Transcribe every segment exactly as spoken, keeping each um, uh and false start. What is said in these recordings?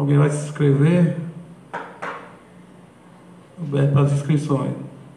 Alguém vai se inscrever? Aberto para as inscrições.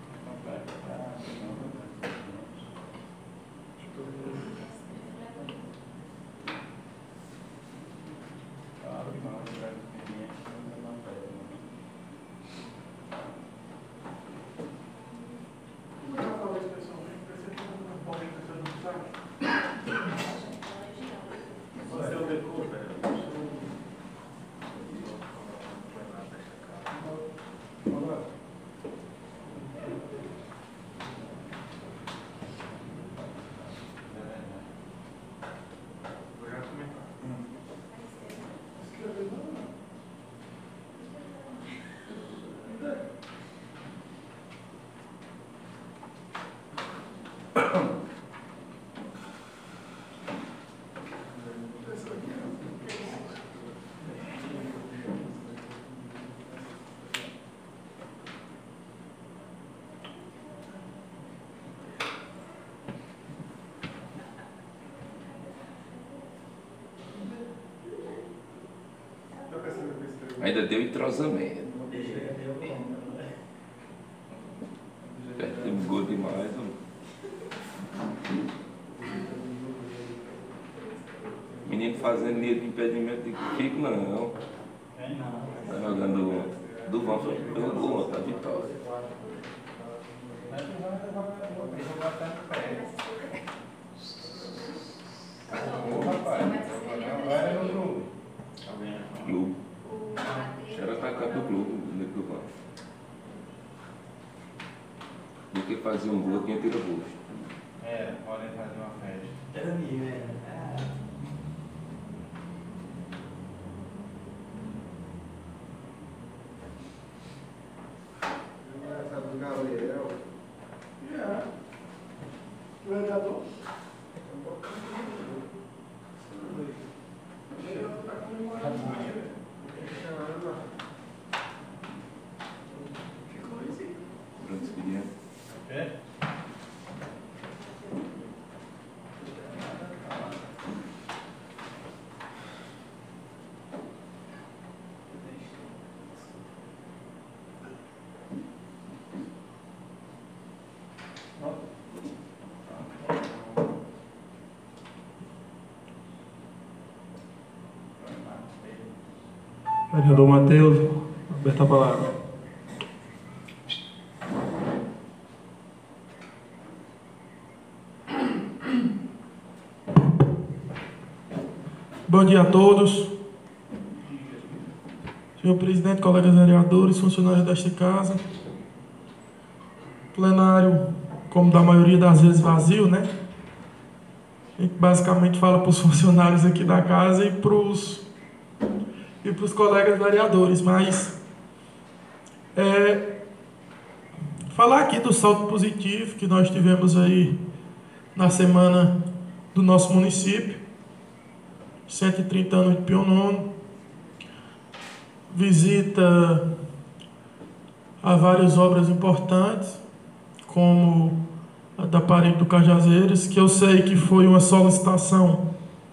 Ainda deu entrosamento. Temos gol demais. Menino fazendo linha de impedimento de fico, não. Tá jogando do Vão pelo gol, tá vitória. Clube. Era atacante do clube, do Vão. Do que fazer um gol, quem tira gosto. É, podem fazer uma festa. Era minha, né? Essa do Gabriel. É. O vereador. É? Vereador Matheus, aberta a palavra. Bom dia a todos. Senhor presidente, colegas vereadores, funcionários desta casa. Plenário, como da maioria das vezes, vazio, né? A gente basicamente fala para os funcionários aqui da casa e para os e para os colegas vereadores, mas é, falar aqui do saldo positivo que nós tivemos aí na semana do nosso município, cento e trinta anos de Pio Nono, visita a várias obras importantes, como a da parede do Cajazeiras, que eu sei que foi uma solicitação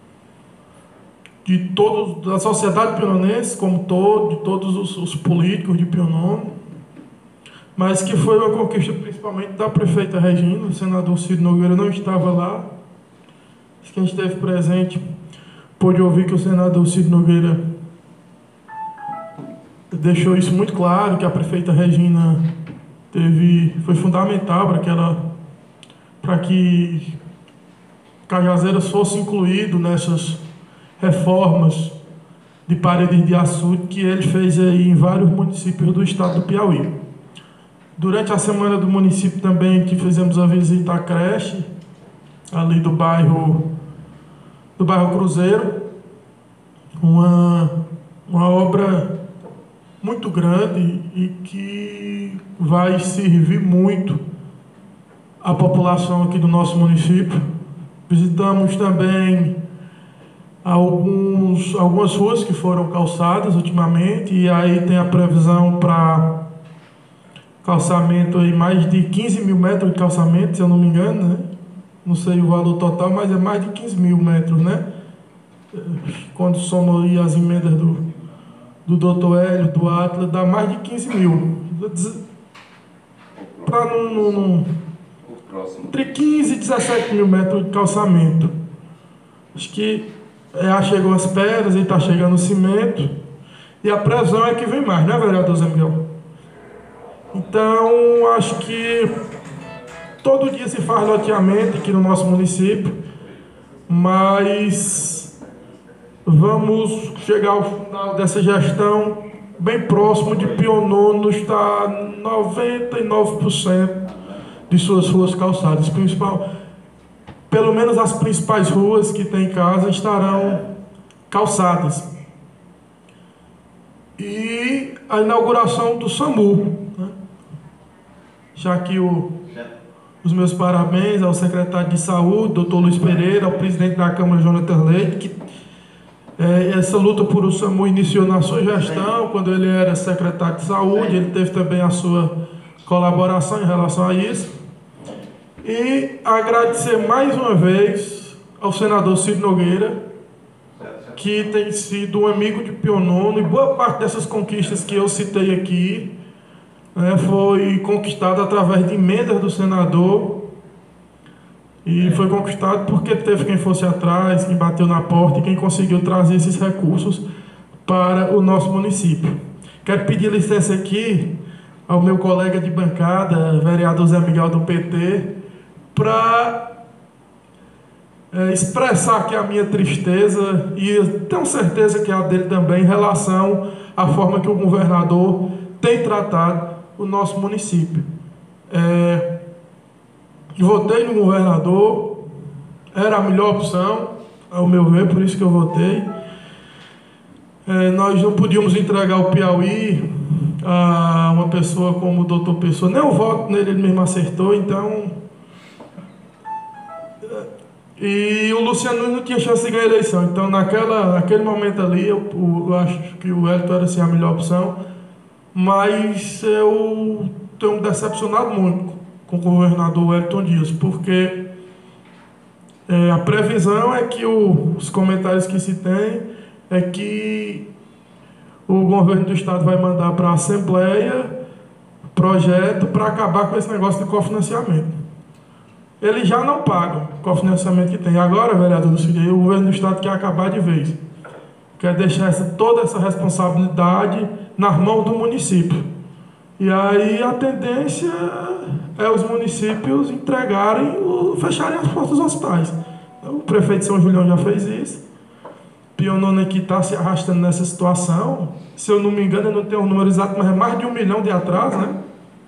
de todos, da sociedade pionense como todo, de todos os, os políticos de Pio Nono, mas que foi uma conquista principalmente da prefeita Regina. O senador Ciro Nogueira não estava lá, quem esteve presente pôde ouvir que o senador Ciro Nogueira deixou isso muito claro, que a prefeita Regina teve, foi fundamental para que ela, para que Cajazeiras fosse incluído nessas reformas de paredes de açude que ele fez aí em vários municípios do estado do Piauí. Durante a semana do município também que fizemos a visita à creche, ali do bairro, do bairro Cruzeiro, uma, uma obra muito grande e que vai servir muito a população aqui do nosso município. Visitamos também Alguns, algumas ruas que foram calçadas ultimamente, e aí tem a previsão para calçamento aí, mais de quinze mil metros de calçamento, se eu não me engano, né? Não sei o valor total, mas é mais de quinze mil metros, né? Quando soma aí as emendas do, do doutor Hélio, do Atlas, dá mais de quinze mil. Para não, não, não, entre quinze e dezessete mil metros de calçamento. Acho que já chegou as pedras e está chegando o cimento. E a previsão é que vem mais, né, vereador Zé Miguel? Então, acho que todo dia se faz loteamento aqui no nosso município, mas vamos chegar ao final dessa gestão bem próximo de Pionono, está noventa e nove por cento de suas ruas calçadas. Principal, pelo menos as principais ruas que tem em casa estarão calçadas. E a inauguração do SAMU, né? Já que o, os meus parabéns ao secretário de Saúde, doutor Luiz Pereira, ao presidente da Câmara, Jonathan Leite, que é, essa luta por o SAMU iniciou na sua gestão, quando ele era secretário de Saúde, ele teve também a sua colaboração em relação a isso. E agradecer mais uma vez ao senador Ciro Nogueira, que tem sido um amigo de Pionono, e boa parte dessas conquistas que eu citei aqui, né, foi conquistada através de emendas do senador, e foi conquistado porque teve quem fosse atrás, quem bateu na porta e quem conseguiu trazer esses recursos para o nosso município. Quero pedir licença aqui ao meu colega de bancada, vereador Zé Miguel do P T, para é, expressar aqui a minha tristeza, e tenho certeza que a dele também, em relação à forma que o governador tem tratado o nosso município. É, votei no governador, era a melhor opção, ao meu ver, por isso que eu votei. É, nós não podíamos entregar o Piauí a uma pessoa como o doutor Pessoa, nem o voto nele ele mesmo acertou, então... E o Luciano não tinha chance de ganhar a eleição, então naquela, naquele momento ali, eu, eu acho que o Elton era assim, a melhor opção, mas eu tenho me decepcionado muito com o governador Wellington Dias, porque é, a previsão é que o, os comentários que se tem é que o governo do estado vai mandar para a Assembleia projeto para acabar com esse negócio de cofinanciamento. Eles já não pagam o cofinanciamento que tem. Agora, vereador do Cid, o governo do estado quer acabar de vez. Quer deixar essa, toda essa responsabilidade nas mãos do município. E aí a tendência é os municípios entregarem, o, fecharem as portas dos hospitais. O prefeito de São Julião já fez isso. Pionono aqui está se arrastando nessa situação. Se eu não me engano, eu não tenho o número exato, mas é mais de um milhão de atraso, né?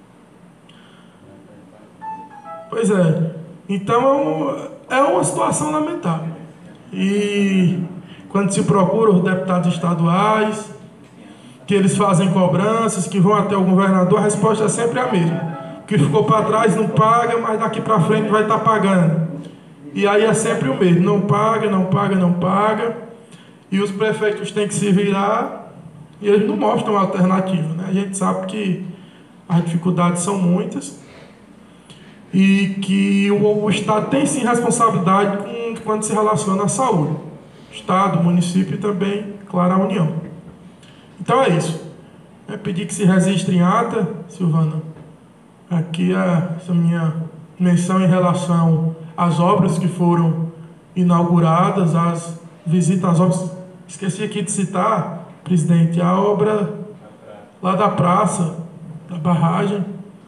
Pois é. Então é uma situação lamentável. E quando se procura os deputados estaduais, que eles fazem cobranças, que vão até o governador, a resposta é sempre a mesma. O que ficou para trás não paga, mas daqui para frente vai estar pagando. E aí é sempre o mesmo, não paga, não paga, não paga. E os prefeitos têm que se virar e eles não mostram a alternativa, né? A gente sabe que as dificuldades são muitas e que o, o Estado tem sim responsabilidade com, quando se relaciona à saúde. Estado, município e também, claro, a União. Então é isso. É pedir que se registre em ata, Silvana, aqui a, essa minha menção em relação às obras que foram inauguradas, as visitas às obras. Esqueci aqui de citar, presidente, a obra lá da praça, da barragem,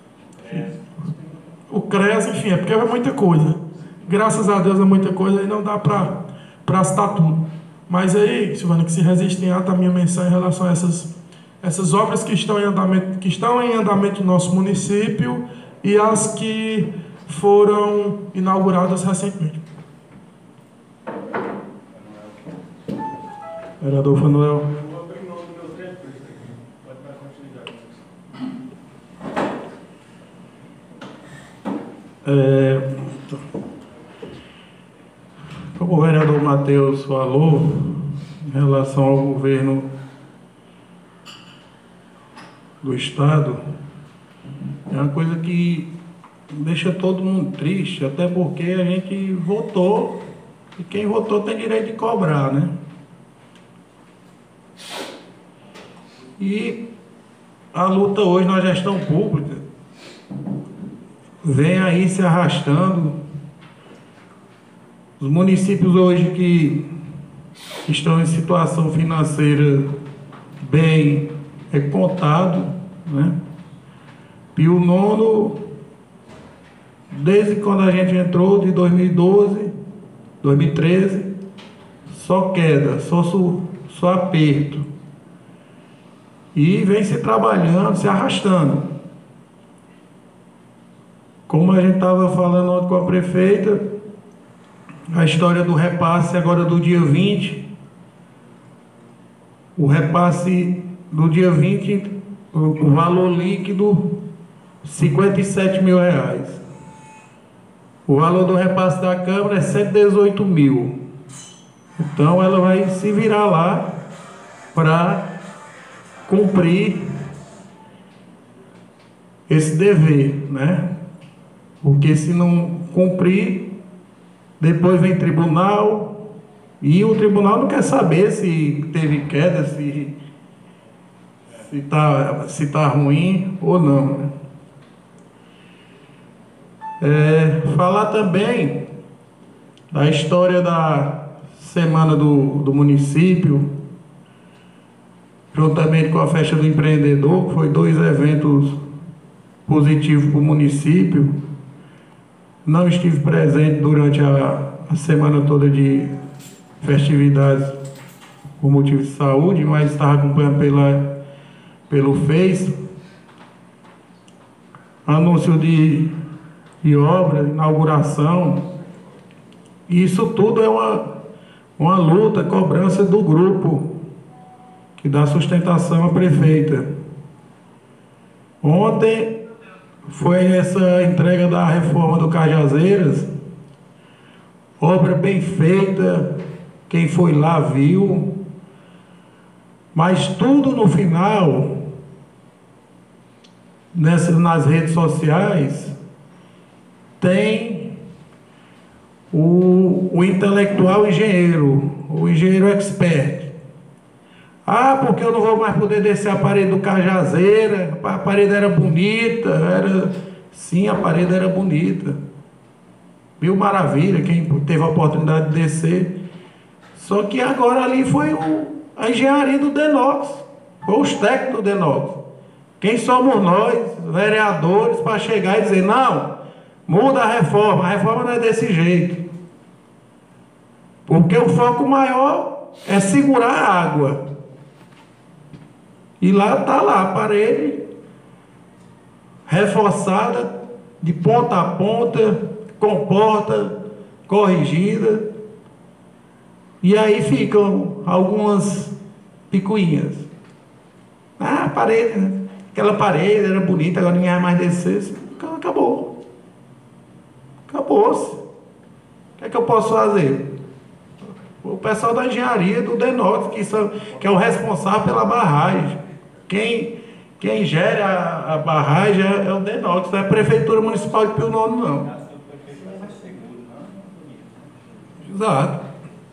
o CRES, enfim, é porque é muita coisa. Graças a Deus é muita coisa e não dá para citar tudo. Mas aí, Silvana, que se resiste em ata a minha menção em relação a essas, essas obras que estão em andamento, que estão em andamento no nosso município e as que foram inauguradas recentemente. Vereador Fanuel. É, como o vereador Matheus falou, em relação ao governo do Estado, é uma coisa que deixa todo mundo triste, até porque a gente votou, e quem votou tem direito de cobrar, né? E a luta hoje na gestão pública vem aí se arrastando. Os municípios hoje que estão em situação financeira bem contado, né? Pio Nono, desde quando a gente entrou, de dois mil e doze, dois mil e treze, só queda, só, só aperto. E vem se trabalhando, se arrastando. Como a gente estava falando ontem com a prefeita, a história do repasse agora do dia vinte, o repasse do dia vinte, o valor líquido, cinquenta e sete mil reais. O valor do repasse da Câmara é cento e dezoito mil. Então ela vai se virar lá para cumprir esse dever, né? Porque se não cumprir, depois vem tribunal, e o tribunal não quer saber se teve queda, se se tá, se tá ruim ou não, né? É, falar também da história da Semana do, do Município, juntamente com a Festa do Empreendedor, que foi dois eventos positivos para o município. Não estive presente durante a, a semana toda de festividades por motivo de saúde, mas estava acompanhando pela, pelo Face. Anúncio de, de obra, inauguração. Isso tudo é uma, uma luta, cobrança do grupo que dá sustentação à prefeita. Ontem foi essa entrega da reforma do Cajazeiras, obra bem feita, quem foi lá viu, mas tudo no final, nessas, nas redes sociais, tem o, o intelectual engenheiro, o engenheiro expert. Ah, porque eu não vou mais poder descer a parede do Cajazeira, a parede era bonita, era... Sim, a parede era bonita. Mil maravilha, quem teve a oportunidade de descer. Só que agora ali foi o, a engenharia do Denox, foi os técnicos do Denox. Quem somos nós, vereadores, para chegar e dizer, não, muda a reforma, a reforma não é desse jeito. Porque o foco maior é segurar a água. E lá está lá a parede reforçada de ponta a ponta, com porta corrigida. E aí ficam algumas picuinhas. Ah, a parede, né? Aquela parede era bonita, agora ninguém vai mais descer. Acabou. Acabou-se. O que é que eu posso fazer? O pessoal da engenharia do Denox, que, são, que é o responsável pela barragem. Quem, quem gera a, a barragem é, é o Denox, não é a Prefeitura Municipal de Pio Nono, não. Exato.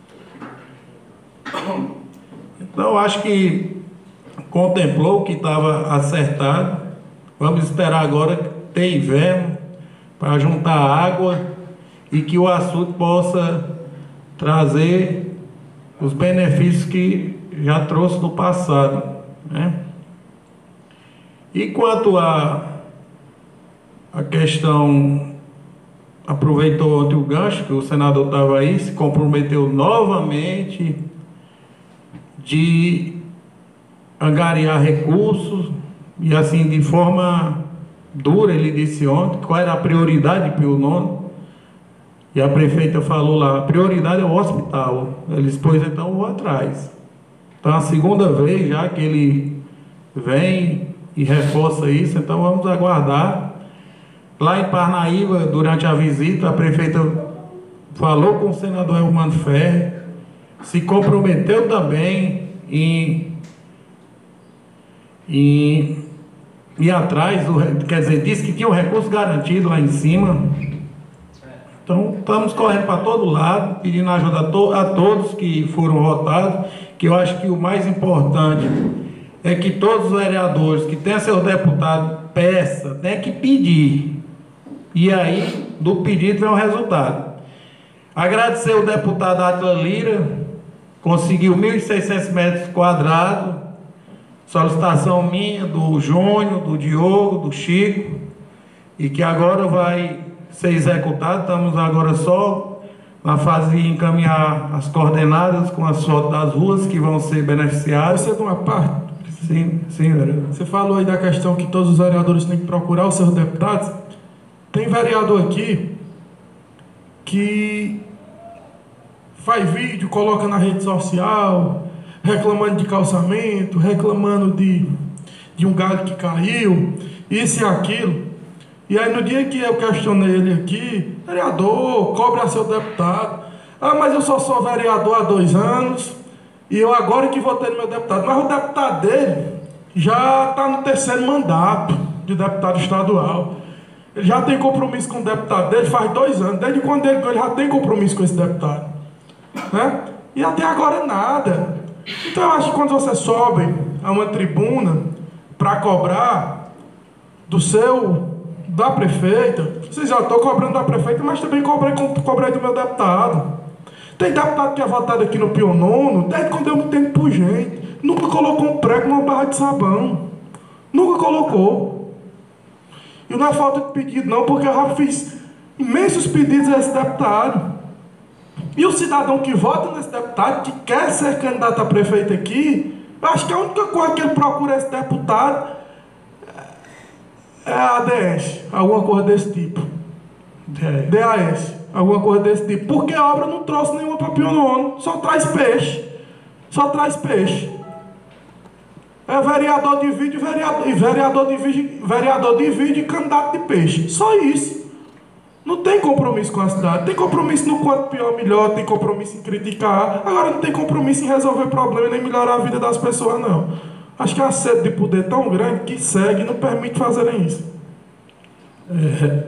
Então, acho que contemplou que estava acertado. Vamos esperar agora ter inverno para juntar água e que o açude possa trazer os benefícios que já trouxe no passado, né? E quanto a, a questão, aproveitou ontem o gancho, que o senador estava aí, se comprometeu novamente de angariar recursos, e assim, de forma dura, ele disse ontem, qual era a prioridade de Pio Nono, e a prefeita falou lá, a prioridade é o hospital. Ele disse, pois então eu vou atrás. Então, a segunda vez já que ele vem e reforça isso, então vamos aguardar. Lá em Parnaíba, durante a visita, a prefeita falou com o senador Elmano Ferre, se comprometeu também em, em ir atrás, do, quer dizer, disse que tinha o recurso garantido lá em cima. Então, estamos correndo para todo lado, pedindo ajuda a, to, a todos que foram votados, que eu acho que o mais importante é que todos os vereadores que têm seus deputados peçam, tem que pedir. E aí, do pedido vem o resultado. Agradecer o deputado Átila Lira, conseguiu mil e seiscentos metros quadrados, solicitação minha, do Júnior, do Diogo, do Chico, e que agora vai ser executado. Estamos agora só na fase de encaminhar as coordenadas com as fotos das ruas que vão ser beneficiadas. Você de uma parte? Sim, sim, vereador. Você falou aí da questão que todos os vereadores têm que procurar os seus deputados. Tem vereador aqui que faz vídeo, coloca na rede social, reclamando de calçamento, reclamando de, de um galho que caiu, isso e aquilo. E aí no dia que eu questionei ele aqui, vereador, cobra seu deputado. Ah, mas eu só sou vereador há dois anos, e eu agora que votei no meu deputado. Mas o deputado dele já está no terceiro mandato de deputado estadual. Ele já tem compromisso com o deputado dele faz dois anos. Desde quando ele, ele já tem compromisso com esse deputado, né? E até agora nada. Então eu acho que quando você sobe a uma tribuna para cobrar do seu, da prefeita, vocês já estão cobrando da prefeita, mas também cobrei, cobrei do meu deputado. Tem deputado que é votado aqui no Pio Nono, desde quando eu me entendo por gente, nunca colocou um prego numa barra de sabão. Nunca colocou. E não é falta de pedido não, porque eu já fiz imensos pedidos a esse deputado. E o cidadão que vota nesse deputado, que quer ser candidato a prefeito aqui, eu acho que a única coisa que ele procura esse deputado é a A D S, alguma coisa desse tipo. D A S, alguma coisa desse tipo. Porque a obra não trouxe nenhuma para Pio Nono, só traz peixe. Só traz peixe. É vereador de vídeo, vereador, e vereador de vídeo, vereador de vídeo e candidato de peixe. Só isso. Não tem compromisso com a cidade. Tem compromisso no quanto pior, melhor. Tem compromisso em criticar. Agora não tem compromisso em resolver problema nem melhorar a vida das pessoas, não. Acho que a sede de poder tão grande que segue e não permite fazerem isso. É...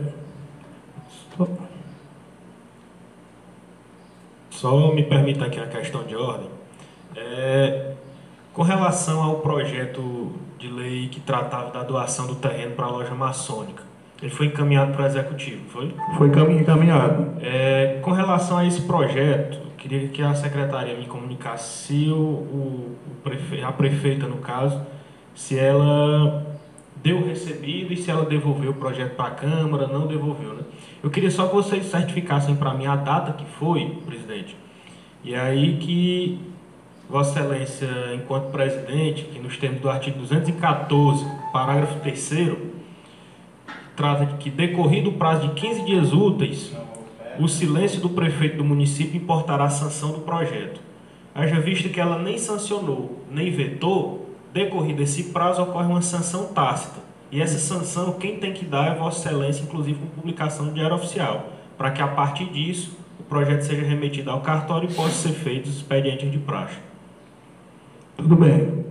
Só me permita aqui a questão de ordem. É... Com relação ao projeto de lei que tratava da doação do terreno para a loja maçônica, ele foi encaminhado para o executivo, foi? Foi encaminhado. É, com relação a esse projeto, eu queria que a secretaria me comunicasse se o, o, o prefe... a prefeita, no caso, se ela deu recebido e se ela devolveu o projeto para a Câmara, não devolveu, né? Eu queria só que vocês certificassem para mim a data que foi, presidente, e aí que Vossa Excelência, enquanto presidente, que nos termos do artigo duzentos e quatorze, parágrafo terceiro, trata de que, decorrido o prazo de quinze dias úteis, o silêncio do prefeito do município importará a sanção do projeto. Haja visto que ela nem sancionou, nem vetou, decorrido esse prazo, ocorre uma sanção tácita. E essa sanção, quem tem que dar é Vossa Excelência, inclusive com publicação no Diário Oficial, para que, a partir disso, o projeto seja remetido ao cartório e possa ser feito os expedientes de praxe. Tudo bem.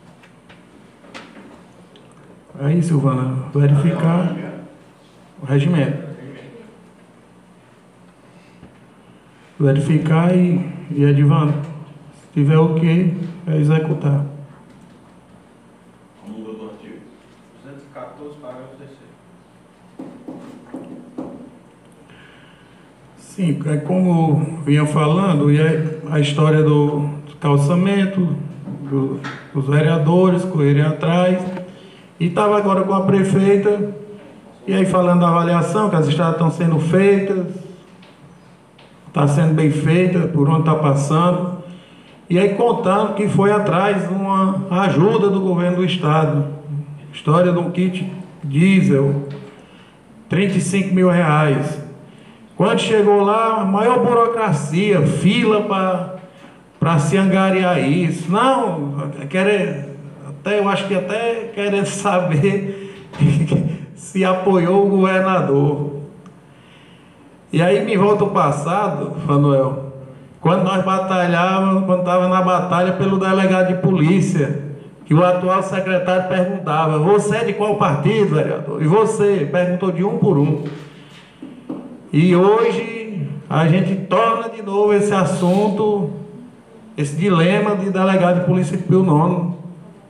Aí, Silvana, verificar o regimento. Verificar e, e Edivando, se tiver o que, é executar. Muda do artigo duzentos e quatorze, parágrafo terceiro. Sim, é como vinha falando, e a história do calçamento, do, dos vereadores correrem atrás, e estava agora com a prefeita, e aí falando da avaliação, que as estradas estão sendo feitas, está sendo bem feita, por onde está passando, e aí contando que foi atrás de uma ajuda do governo do estado, história de um kit diesel, trinta e cinco mil reais. Quando chegou lá, maior burocracia, fila para se angariar isso. Não, querer, até, eu acho que até querendo saber se apoiou o governador. E aí me volta o passado, Manuel, quando nós batalhávamos, quando estava na batalha pelo delegado de polícia, que o atual secretário perguntava: você é de qual partido, vereador? E você? Perguntou de um por um. E hoje a gente torna de novo esse assunto, esse dilema de delegado de polícia de Pio Nono.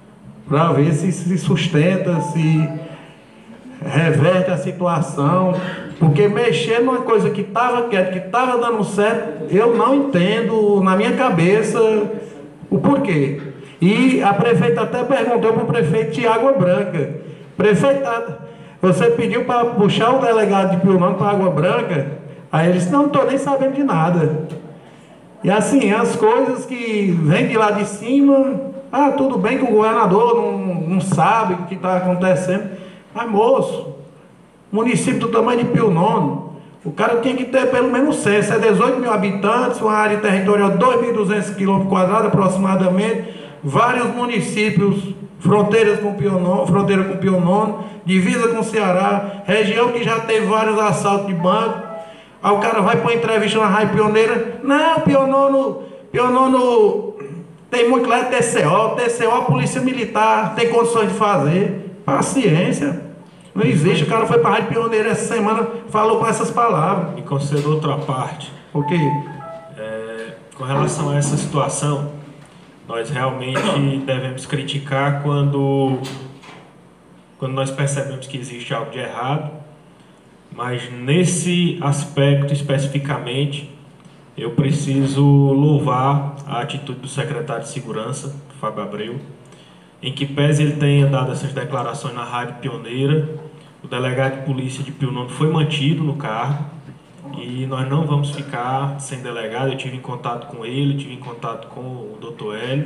para ver se se sustenta, se reverte a situação, porque mexer numa coisa que estava quieto, que estava dando certo, eu não entendo na minha cabeça o porquê. E a prefeita até perguntou para o prefeito de Água Branca: prefeito, você pediu para puxar o delegado de Pio Nono para Água Branca? Aí ele disse: não, não estou nem sabendo de nada. E assim, as coisas que vêm de lá de cima, ah, tudo bem que o governador não, não sabe o que está acontecendo. Mas, moço, município do tamanho de Pio Nono, o cara tem que ter pelo menos censo, é dezoito mil habitantes, uma área territorial de dois mil e duzentos quilômetros quadrados aproximadamente, vários municípios, fronteiras com Pio Nono, fronteira com Pio Nono, divisa com o Ceará, região que já teve vários assaltos de banco. Aí o cara vai para uma entrevista na Rádio Pioneira: não, Pio Nono, Pio Nono tem muito lá, é T C O, T C O a Polícia Militar tem condições de fazer. Paciência, não existe. O cara foi para a Rádio Pioneira essa semana, falou com essas palavras. E conceder outra parte. O quê? É, com relação a essa situação, nós realmente devemos criticar quando, quando nós percebemos que existe algo de errado, mas nesse aspecto especificamente, eu preciso louvar a atitude do secretário de Segurança, Fábio Abreu, em que pese ele tenha dado essas declarações na Rádio Pioneira, o delegado de polícia de Pio Nono foi mantido no cargo e nós não vamos ficar sem delegado. Eu tive em contato com ele, tive em contato com o doutor Hélio,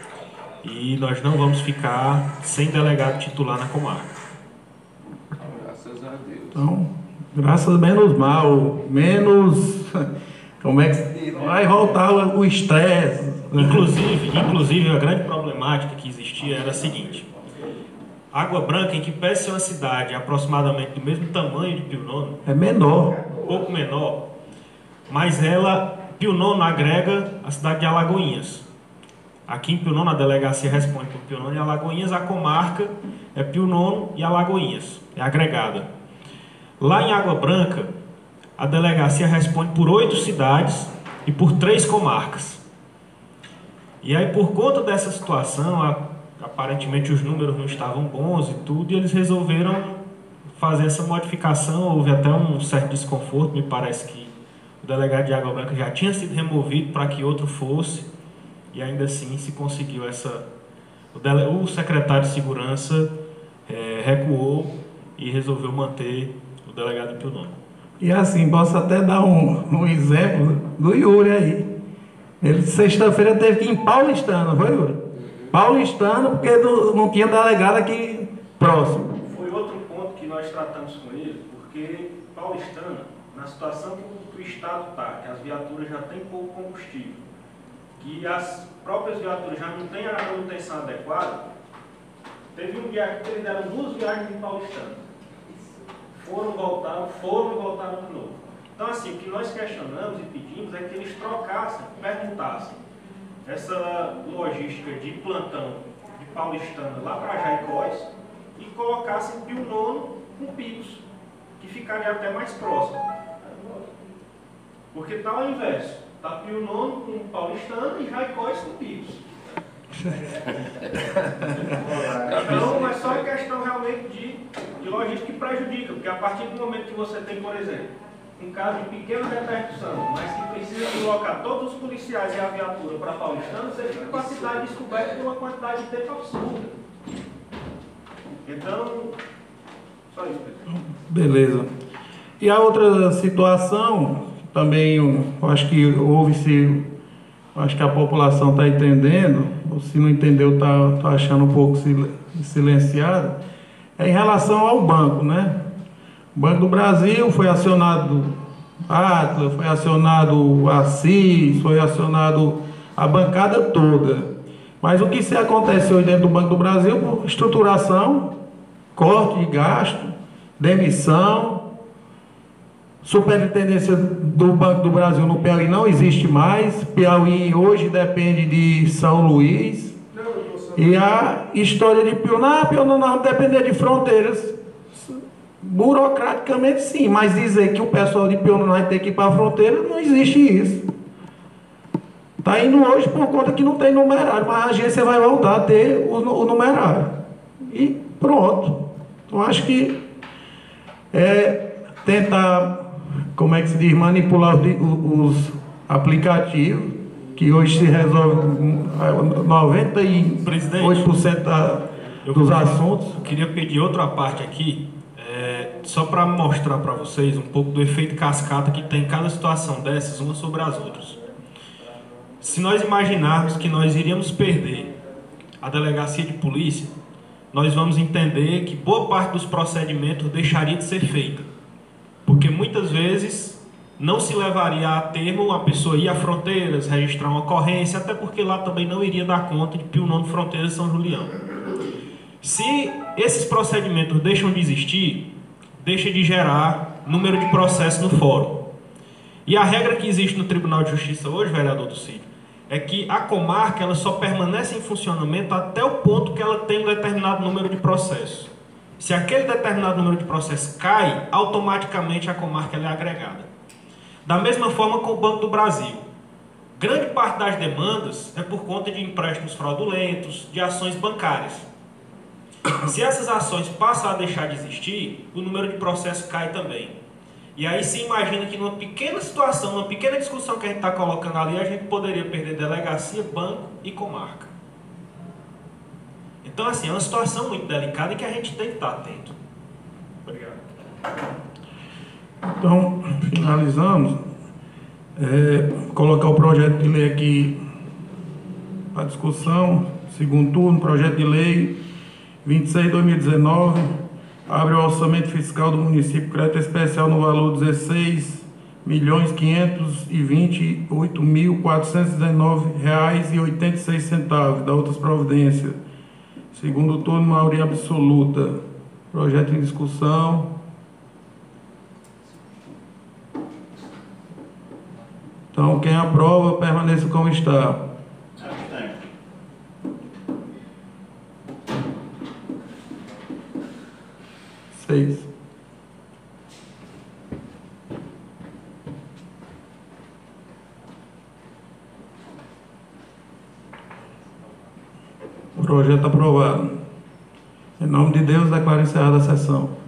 e nós não vamos ficar sem delegado titular na comarca. Graças a Deus. Então, graças menos mal, menos... Como é que vai voltar o estresse? Inclusive, inclusive, a grande problemática que existia era a seguinte: Água Branca, em que pese ser uma cidade aproximadamente do mesmo tamanho de Pio Nono, é menor, um pouco menor, mas ela, Pio Nono agrega a cidade de Alagoinhas. Aqui em Pio Nono a delegacia responde por Pio Nono e Alagoinhas, a comarca é Pio Nono e Alagoinhas, é agregada. Lá em Água Branca, a delegacia responde por oito cidades e por três comarcas. E aí, por conta dessa situação, a, aparentemente os números não estavam bons e tudo, e eles resolveram fazer essa modificação. Houve até um certo desconforto, me parece que o delegado de Água Branca já tinha sido removido para que outro fosse, e ainda assim se conseguiu essa... O, dele, o secretário de Segurança é, recuou e resolveu manter o delegado de Pio Nono. E assim, posso até dar um, um exemplo do Yuri aí. Ele, sexta-feira, teve que ir em Paulistana, foi, Yuri? Paulistana, porque não, não tinha delegado aqui próximo. Foi outro ponto que nós tratamos com ele, porque Paulistana, na situação que o, que o Estado está, que as viaturas já têm pouco combustível, que as próprias viaturas já não têm a manutenção adequada, teve um dia que eles deram duas viagens em Paulistana. Foram, voltaram, foram e voltaram de novo. Então, assim, o que nós questionamos e pedimos é que eles trocassem, perguntassem essa logística de plantão de Paulistana lá para Jaicós e colocassem Pio Nono com Picos, que ficaria até mais próximo. Porque está ao inverso. Está Pio Nono com Paulistana e Jaicós com Picos. Então, é só uma questão realmente de, de logística que prejudica, porque a partir do momento que você tem, por exemplo, um caso de pequena repercussão, mas que precisa deslocar todos os policiais e a viatura para Paulistana, você fica com a cidade descoberta por uma quantidade de tempo absurda. Então, só isso, pessoal. Beleza. E a outra situação, também, eu acho que houve-se, acho que a população está entendendo, ou se não entendeu, está tá achando um pouco silenciado, é em relação ao banco, né? O Banco do Brasil foi acionado Atlas, foi acionado o Assis, foi acionado a bancada toda. Mas o que se aconteceu dentro do Banco do Brasil? Estruturação, corte de gasto, demissão, superintendência do Banco do Brasil no Piauí não existe mais. Piauí hoje depende de São Luís. E a história de Pio Nono, Pio Nono não depender de fronteiras. Burocraticamente sim, mas dizer que o pessoal de Pio Nono vai ter que ir para a fronteira, não existe isso. Está indo hoje por conta que não tem numerário, mas a agência vai voltar a ter o, o numerário. E pronto. Então acho que é tentar, como é que se diz, manipular os, os aplicativos, que hoje se resolve noventa e oito por cento da, dos assuntos. Eu queria pedir outra parte aqui, é, só para mostrar para vocês um pouco do efeito cascata que tem cada situação dessas, uma sobre as outras. Se nós imaginarmos que nós iríamos perder a delegacia de polícia, nós vamos entender que boa parte dos procedimentos deixaria de ser feita. Porque muitas vezes não se levaria a termo a pessoa ir a Fronteiras, registrar uma ocorrência, até porque lá também não iria dar conta de Pio Nono Fronteiras São Julião. Se esses procedimentos deixam de existir, deixa de gerar número de processos no fórum. E a regra que existe no Tribunal de Justiça hoje, vereador do Cid, é que a comarca ela só permanece em funcionamento até o ponto que ela tem um determinado número de processos. Se aquele determinado número de processos cai, automaticamente a comarca ela é agregada. Da mesma forma com o Banco do Brasil. Grande parte das demandas é por conta de empréstimos fraudulentos, de ações bancárias. Se essas ações passam a deixar de existir, o número de processos cai também. E aí se imagina que numa pequena situação, numa pequena discussão que a gente está colocando ali, a gente poderia perder delegacia, banco e comarca. Então, assim, é uma situação muito delicada e que a gente tem que estar atento. Obrigado. Então, finalizamos. É, colocar o projeto de lei aqui para discussão. Segundo turno, projeto de lei vinte e seis de dois mil e dezenove. Abre o orçamento fiscal do município, crédito especial no valor de dezesseis milhões quinhentos e vinte e oito mil quatrocentos e dezenove reais e oitenta e seis centavos. Da outras providências. Segundo turno, maioria absoluta. Projeto em discussão. Então, quem aprova, permaneça como está. Seis. Projeto aprovado. Em nome de Deus, declaro encerrada a sessão.